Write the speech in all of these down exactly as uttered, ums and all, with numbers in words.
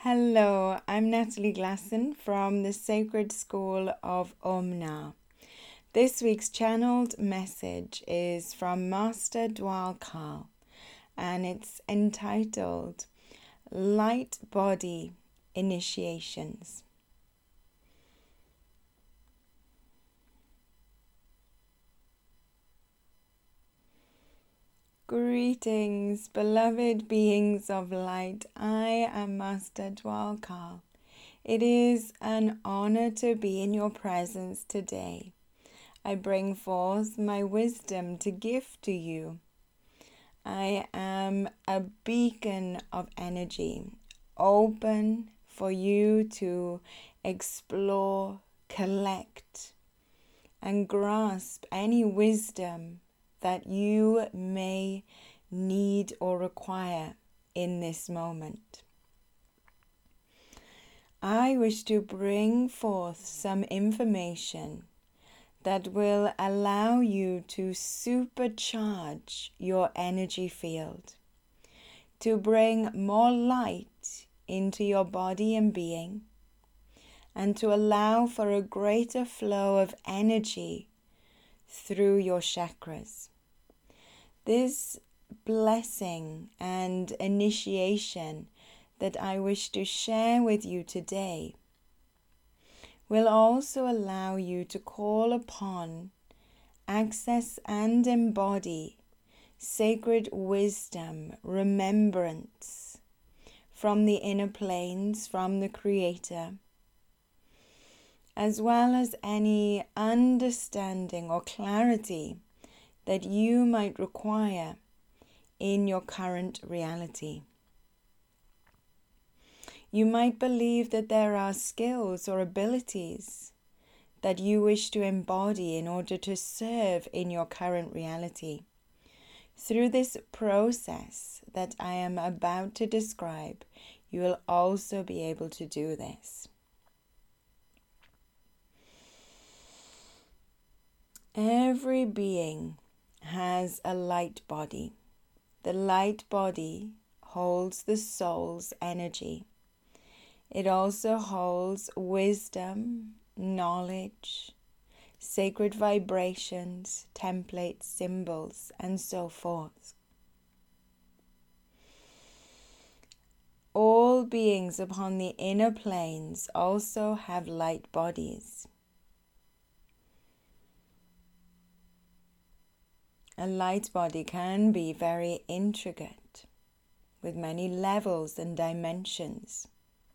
Hello, I'm Natalie Glasson from the Sacred School of Omna. This week's channeled message is from Master Dwalkar and it's entitled Light Body Initiations. Greetings, beloved beings of light. I am Master Dwalkar. It is an honor to be in your presence today. I bring forth my wisdom to give to you. I am a beacon of energy, open for you to explore, collect, and grasp any wisdom that you may need or require in this moment. I wish to bring forth some information that will allow you to supercharge your energy field, to bring more light into your body and being, and to allow for a greater flow of energy through your chakras. This blessing and initiation that I wish to share with you today will also allow you to call upon, access and embody sacred wisdom, remembrance from the inner planes, from the Creator, as well as any understanding or clarity that you might require in your current reality. You might believe that there are skills or abilities that you wish to embody in order to serve in your current reality. Through this process that I am about to describe, you will also be able to do this. Every being has a light body. The light body holds the soul's energy. It also holds wisdom, knowledge, sacred vibrations, templates, symbols, and so forth. All beings upon the inner planes also have light bodies. A light body can be very intricate, with many levels and dimensions.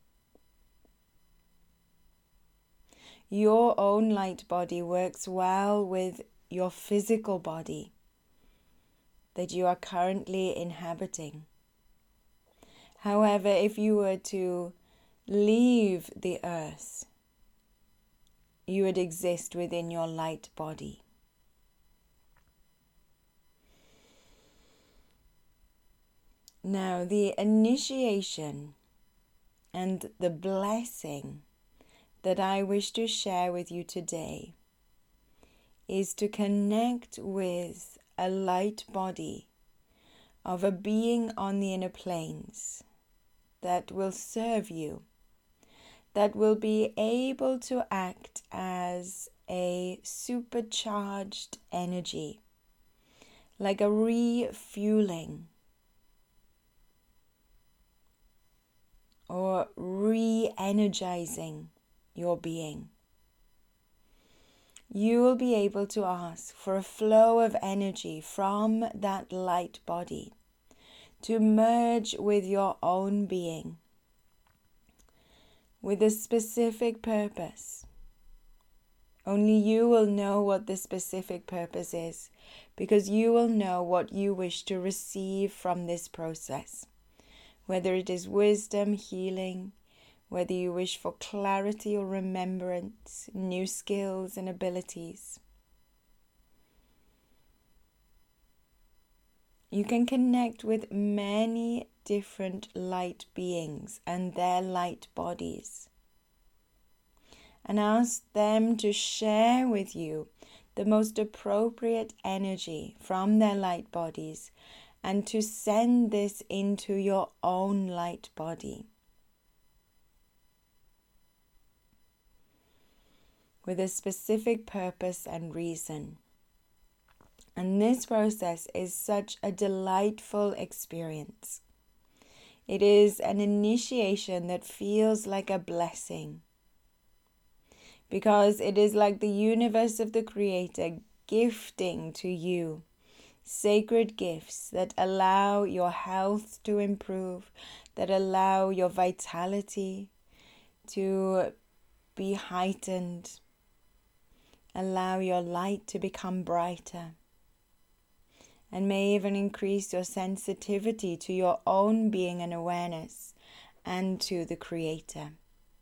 Your own light body works well with your physical body that you are currently inhabiting. However, if you were to leave the earth, you would exist within your light body. Now, the initiation and the blessing that I wish to share with you today is to connect with a light body of a being on the inner planes that will serve you, that will be able to act as a supercharged energy, like a refueling or re-energizing your being. You will be able to ask for a flow of energy from that light body to merge with your own being with a specific purpose. Only you will know what the specific purpose is, because you will know what you wish to receive from this process. Whether it is wisdom, healing, whether you wish for clarity or remembrance, new skills and abilities. You can connect with many different light beings and their light bodies, and ask them to share with you the most appropriate energy from their light bodies, and to send this into your own light body. with a specific purpose and reason. And this process is such a delightful experience. It is an initiation that feels like a blessing, because it is like the universe of the Creator gifting to you sacred gifts that allow your health to improve, that allow your vitality to be heightened, allow your light to become brighter, and may even increase your sensitivity to your own being and awareness and to the Creator.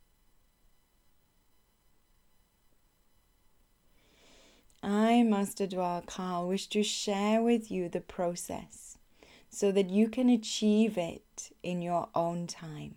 I, Master Dwal Khal, wish to share with you the process so that you can achieve it in your own time.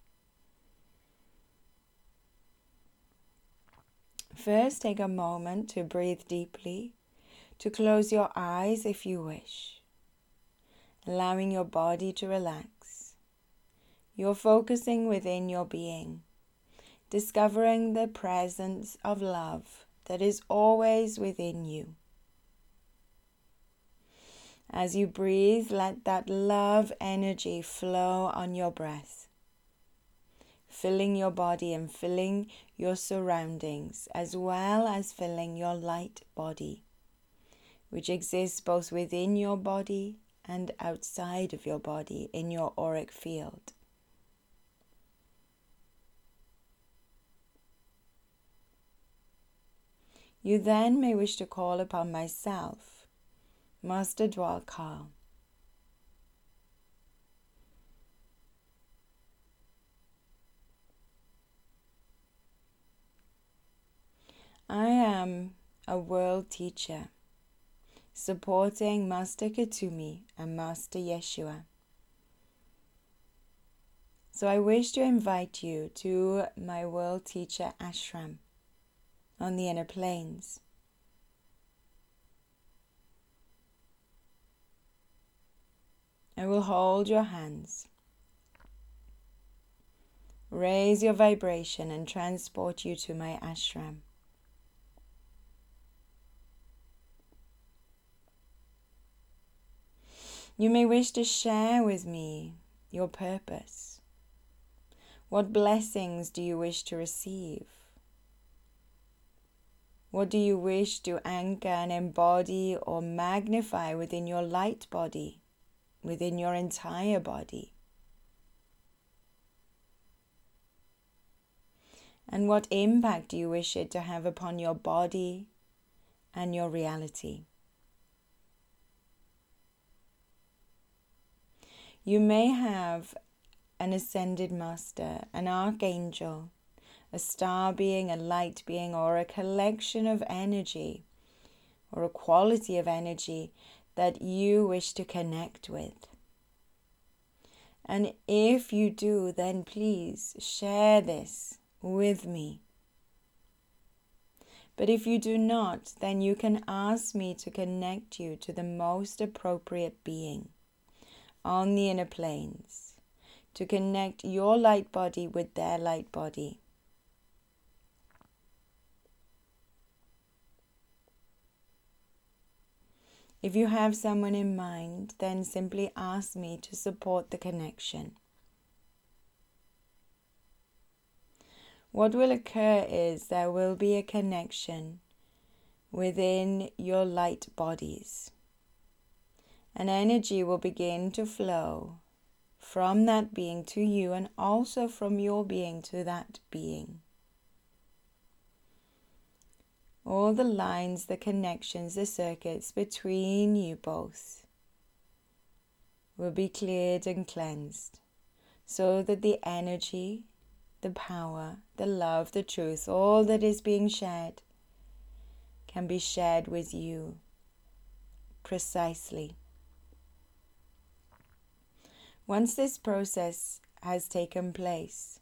First, take a moment to breathe deeply, to close your eyes if you wish, allowing your body to relax. You're focusing within your being, discovering the presence of love that is always within you. As you breathe, let that love energy flow on your breath, filling your body and filling your surroundings, as well as filling your light body, which exists both within your body and outside of your body in your auric field. You then may wish to call upon myself, Master Dwal Khal. I am a world teacher, supporting Master Kuthumi and Master Yeshua. So I wish to invite you to my World Teacher Ashram on the inner planes. I will hold your hands, raise your vibration and transport you to my ashram. You may wish to share with me your purpose. What blessings do you wish to receive? What do you wish to anchor and embody or magnify within your light body, within your entire body? And what impact do you wish it to have upon your body and your reality? You may have an ascended master, an archangel, a star being, a light being, or a collection of energy, or a quality of energy that you wish to connect with. And if you do, then please share this with me. But if you do not, then you can ask me to connect you to the most appropriate being on the inner planes, to connect your light body with their light body. If you have someone in mind, then simply ask me to support the connection. What will occur is there will be a connection within your light bodies. An energy will begin to flow from that being to you and also from your being to that being. All the lines, the connections, the circuits between you both will be cleared and cleansed so that the energy, the power, the love, the truth, all that is being shared can be shared with you precisely. Once this process has taken place,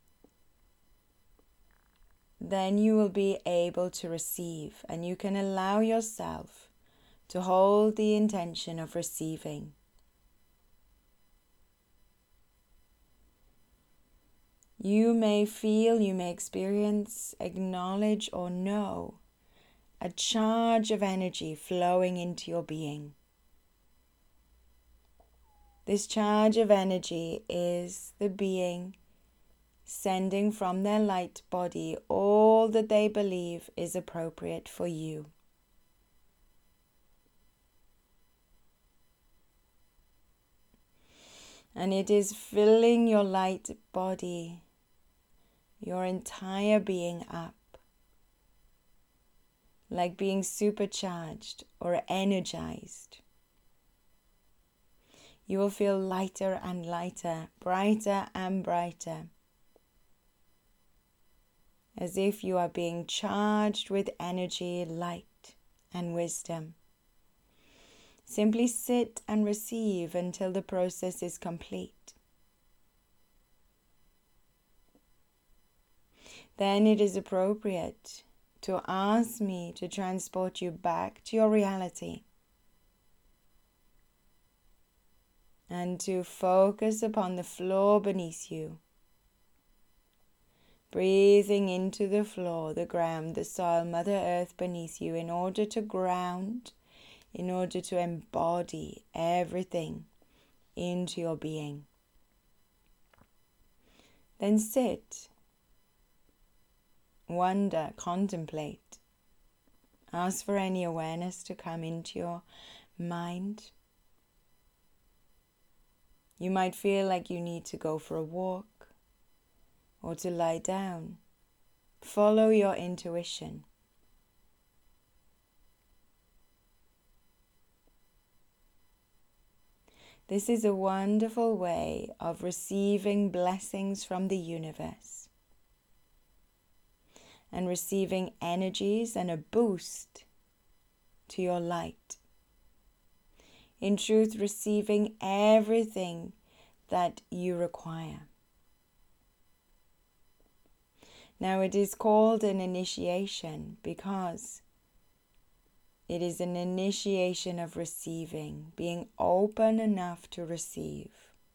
then you will be able to receive, and you can allow yourself to hold the intention of receiving. You may feel, you may experience, acknowledge, or know a charge of energy flowing into your being. This charge of energy is the being sending from their light body all that they believe is appropriate for you. And it is filling your light body, your entire being up, like being supercharged or energized. You will feel lighter and lighter, brighter and brighter, as if you are being charged with energy, light, and wisdom. Simply sit and receive until the process is complete. Then it is appropriate to ask me to transport you back to your reality and to focus upon the floor beneath you. Breathing into the floor, the ground, the soil, Mother Earth beneath you in order to ground, in order to embody everything into your being. Then sit, wonder, contemplate. Ask for any awareness to come into your mind. You might feel like you need to go for a walk or to lie down. Follow your intuition. This is a wonderful way of receiving blessings from the universe and receiving energies and a boost to your light. In truth, receiving everything that you require. Now, it is called an initiation because it is an initiation of receiving, being open enough to receive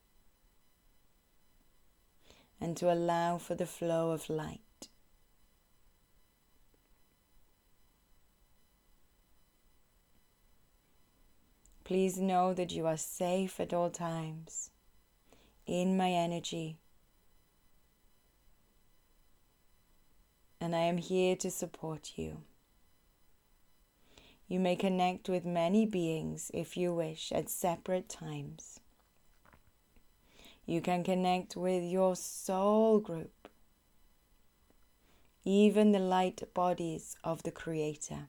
and to allow for the flow of light. Please know that you are safe at all times in my energy, and I am here to support you. You may connect with many beings if you wish at separate times. You can connect with your soul group, even the light bodies of the Creator.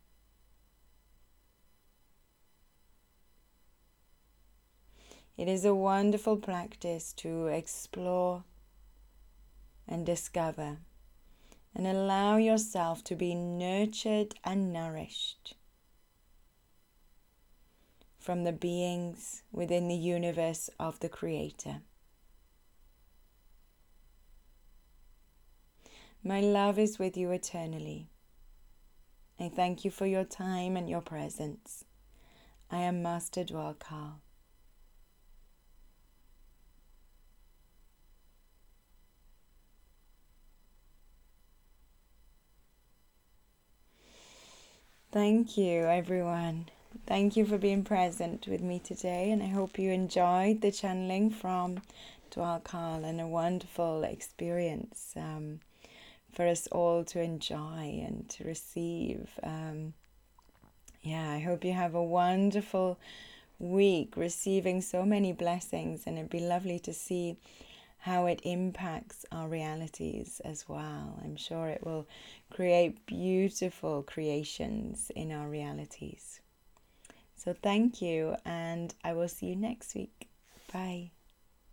It is a wonderful practice to explore and discover and allow yourself to be nurtured and nourished from the beings within the universe of the Creator. My love is with you eternally. I thank you for your time and your presence. I am Master Dwal Khal. Thank you, everyone. Thank you for being present with me today, and I hope you enjoyed the channeling from Dwal Khal, and a wonderful experience um, for us all to enjoy and to receive. Um, yeah, I hope you have a wonderful week, receiving so many blessings, and it'd be lovely to see how it impacts our realities as well. I'm sure it will create beautiful creations in our realities. So thank you, and I will see you next week. Bye.